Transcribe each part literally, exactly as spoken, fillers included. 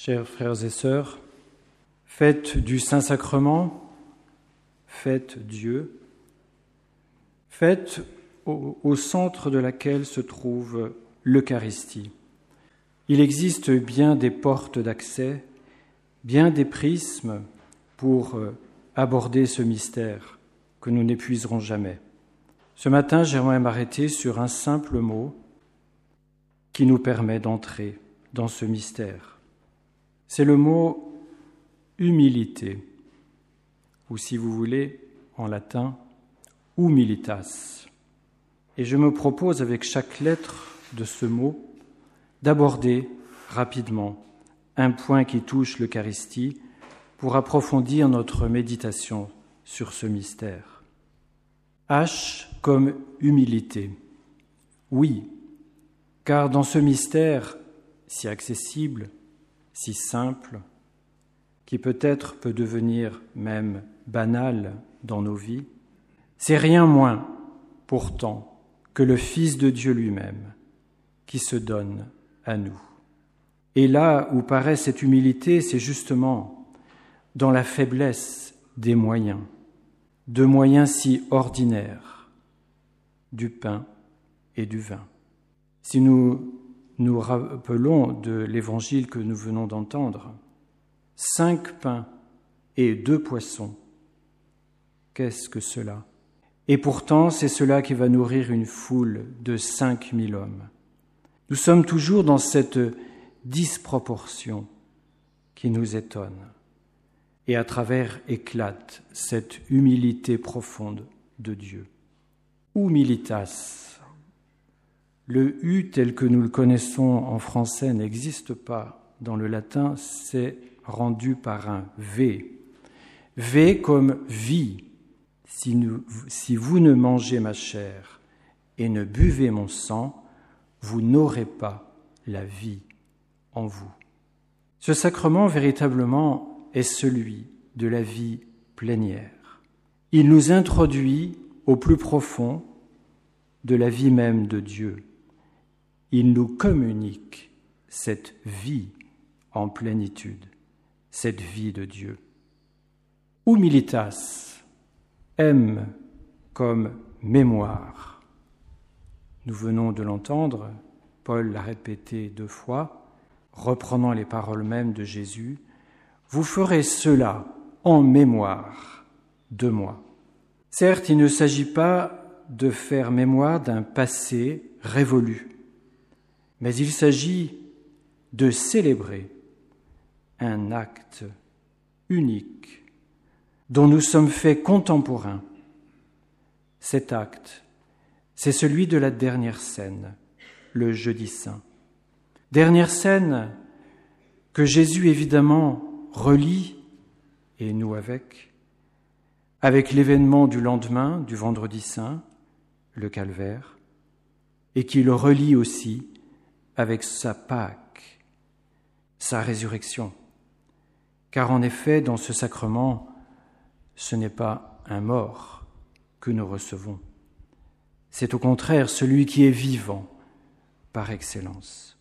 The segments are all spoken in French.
Chers frères et sœurs, fête du Saint-Sacrement, fête Dieu, fête au, au centre de laquelle se trouve l'Eucharistie. Il existe bien des portes d'accès, bien des prismes pour aborder ce mystère que nous n'épuiserons jamais. Ce matin, j'aimerais m'arrêter sur un simple mot qui nous permet d'entrer dans ce mystère. C'est le mot humilité, ou si vous voulez, en latin, humilitas. Et je me propose, avec chaque lettre de ce mot, d'aborder rapidement un point qui touche l'Eucharistie pour approfondir notre méditation sur ce mystère. H comme humilité. Oui, car dans ce mystère si accessible, si simple, qui peut-être peut devenir même banal dans nos vies, c'est rien moins, pourtant, que le Fils de Dieu lui-même qui se donne à nous. Et là où paraît cette humilité, c'est justement dans la faiblesse des moyens, de moyens si ordinaires, du pain et du vin. Si nous nous rappelons de l'évangile que nous venons d'entendre, cinq pains et deux poissons, qu'est-ce que cela? Et pourtant, c'est cela qui va nourrir une foule de cinq mille hommes. Nous sommes toujours dans cette disproportion qui nous étonne. Et à travers éclate cette humilité profonde de Dieu. Humilitas. Le « u » tel que nous le connaissons en français n'existe pas dans le latin, c'est rendu par un « v ». « V » comme « vie ». Si, nous, si vous ne mangez ma chair et ne buvez mon sang, vous n'aurez pas la vie en vous. Ce sacrement, véritablement, est celui de la vie plénière. Il nous introduit au plus profond de la vie même de Dieu. Il nous communique cette vie en plénitude, cette vie de Dieu. Humilitas, M comme mémoire. Nous venons de l'entendre, Paul l'a répété deux fois, reprenant les paroles mêmes de Jésus, « Vous ferez cela en mémoire de moi ». Certes, il ne s'agit pas de faire mémoire d'un passé révolu, mais il s'agit de célébrer un acte unique dont nous sommes faits contemporains. Cet acte, c'est celui de la dernière scène, le Jeudi Saint. Dernière scène que Jésus évidemment relie, et nous avec, avec l'événement du lendemain, du Vendredi Saint, le Calvaire, et qui le relie aussi avec sa Pâque, sa résurrection. Car en effet, dans ce sacrement, ce n'est pas un mort que nous recevons. C'est au contraire celui qui est vivant par excellence.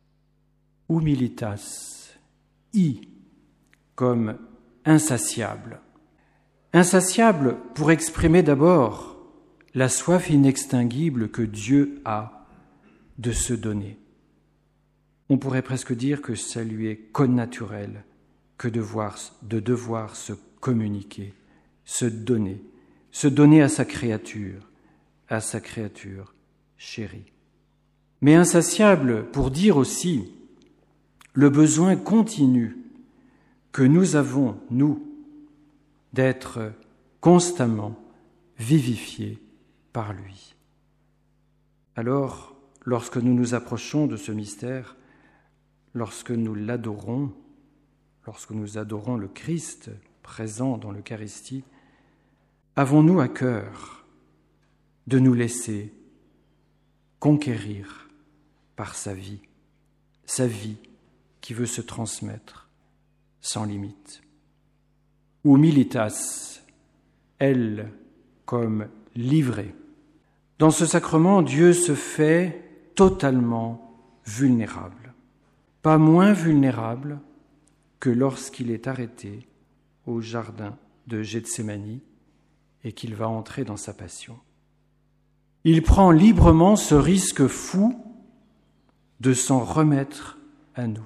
Humilitas, I, comme insatiable. Insatiable pour exprimer d'abord la soif inextinguible que Dieu a de se donner. On pourrait presque dire que ça lui est connaturel que de, voir, de devoir se communiquer, se donner, se donner à sa créature, à sa créature chérie. Mais insatiable pour dire aussi le besoin continu que nous avons, nous, d'être constamment vivifiés par lui. Alors, lorsque nous nous approchons de ce mystère, lorsque nous l'adorons, lorsque nous adorons le Christ présent dans l'Eucharistie, avons-nous à cœur de nous laisser conquérir par sa vie, sa vie qui veut se transmettre sans limite. Humilitas, elle comme livrée. Dans ce sacrement, Dieu se fait totalement vulnérable. Pas moins vulnérable que lorsqu'il est arrêté au jardin de Gethsémani et qu'il va entrer dans sa passion. Il prend librement ce risque fou de s'en remettre à nous.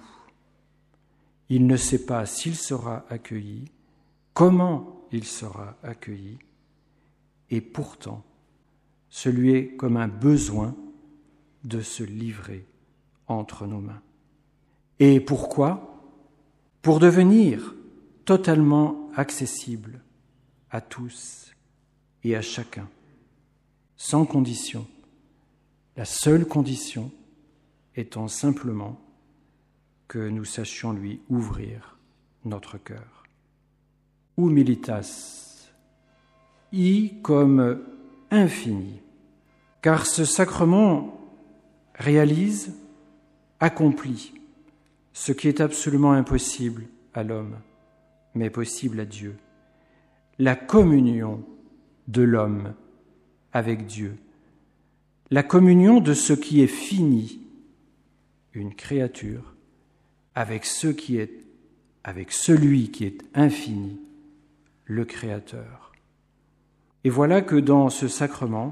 Il ne sait pas s'il sera accueilli, comment il sera accueilli, et pourtant, ce lui est comme un besoin de se livrer entre nos mains. Et pourquoi ? Pour devenir totalement accessible à tous et à chacun, sans condition, la seule condition étant simplement que nous sachions lui ouvrir notre cœur. Humilitas, I comme infini, car ce sacrement réalise, accomplit ce qui est absolument impossible à l'homme, mais possible à Dieu. La communion de l'homme avec Dieu, la communion de ce qui est fini, une créature, avec ce qui est, avec celui qui est infini, le Créateur. Et voilà que dans ce sacrement,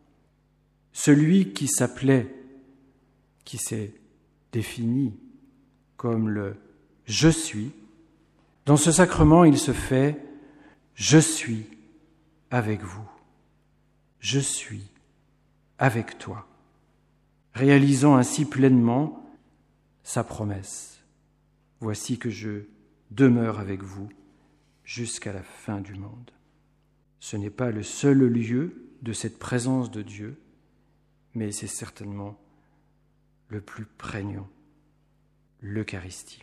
celui qui s'appelait, qui s'est défini comme le « je suis », dans ce sacrement, il se fait « je suis avec vous, je suis avec toi », réalisant ainsi pleinement sa promesse. « Voici que je demeure avec vous jusqu'à la fin du monde ». Ce n'est pas le seul lieu de cette présence de Dieu, mais c'est certainement le plus prégnant, l'Eucharistie.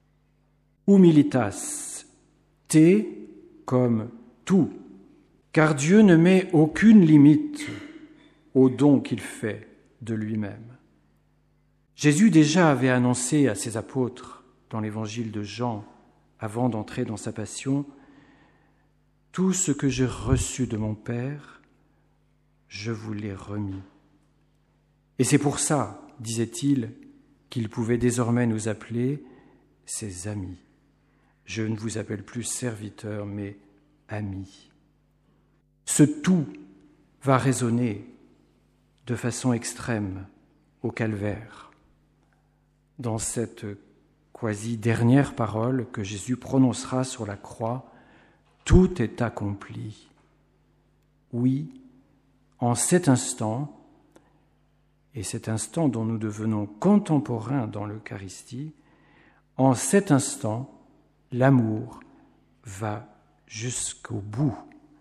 Humilitas, te comme tout, car Dieu ne met aucune limite au don qu'il fait de lui-même. Jésus déjà avait annoncé à ses apôtres dans l'évangile de Jean, avant d'entrer dans sa passion, « Tout ce que j'ai reçu de mon Père, je vous l'ai remis. » Et c'est pour ça, disait-il, qu'il pouvait désormais nous appeler ses amis. Je ne vous appelle plus serviteurs, mais amis. Ce tout va résonner de façon extrême au calvaire, dans cette quasi-dernière parole que Jésus prononcera sur la croix, « Tout est accompli ». Oui, en cet instant, et cet instant dont nous devenons contemporains dans l'Eucharistie, en cet instant, l'amour va jusqu'au bout.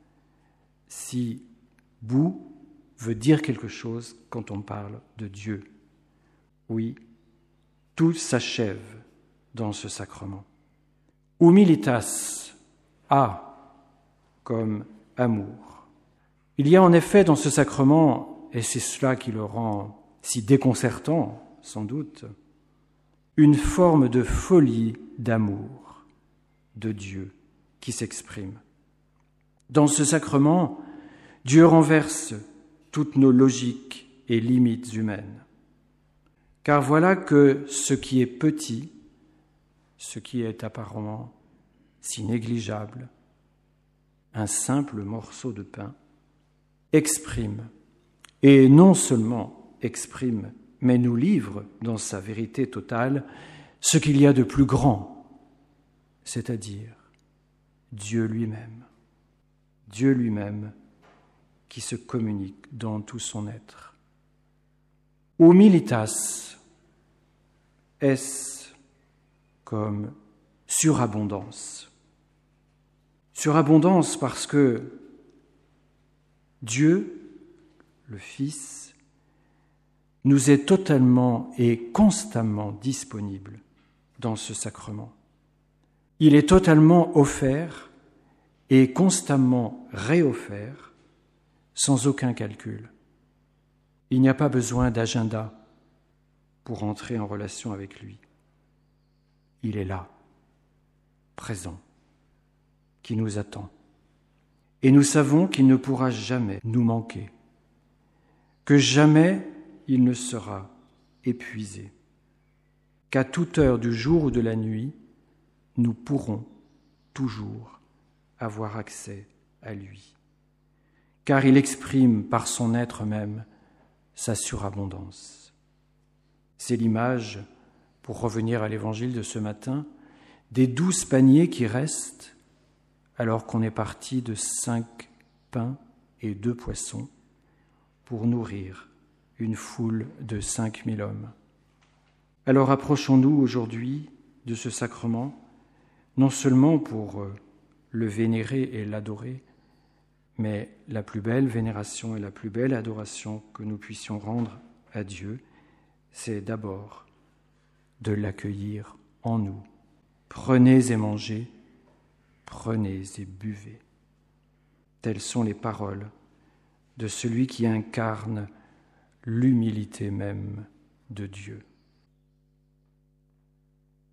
Si bout veut dire quelque chose quand on parle de Dieu. Oui, tout s'achève dans ce sacrement. Humilitas, a comme amour. Il y a en effet dans ce sacrement, et c'est cela qui le rend si déconcertant, sans doute, une forme de folie d'amour de Dieu qui s'exprime. Dans ce sacrement, Dieu renverse toutes nos logiques et limites humaines. Car voilà que ce qui est petit, ce qui est apparemment si négligeable, un simple morceau de pain, exprime, et non seulement exprime, mais nous livre dans sa vérité totale ce qu'il y a de plus grand, c'est-à-dire Dieu lui-même. Dieu lui-même qui se communique dans tout son être. Humilitas, est comme surabondance. Surabondance parce que Dieu, le Fils, nous est totalement et constamment disponible dans ce sacrement. Il est totalement offert et constamment réoffert sans aucun calcul. Il n'y a pas besoin d'agenda pour entrer en relation avec lui. Il est là, présent, qui nous attend. Et nous savons qu'il ne pourra jamais nous manquer, que jamais il ne sera épuisé, qu'à toute heure du jour ou de la nuit, nous pourrons toujours avoir accès à lui, car il exprime par son être même sa surabondance. C'est l'image, pour revenir à l'évangile de ce matin, des douze paniers qui restent alors qu'on est parti de cinq pains et deux poissons pour nourrir une foule de cinq mille hommes. Alors approchons-nous aujourd'hui de ce sacrement, non seulement pour le vénérer et l'adorer, mais la plus belle vénération et la plus belle adoration que nous puissions rendre à Dieu, c'est d'abord de l'accueillir en nous. Prenez et mangez, prenez et buvez. Telles sont les paroles de celui qui incarne l'humilité même de Dieu.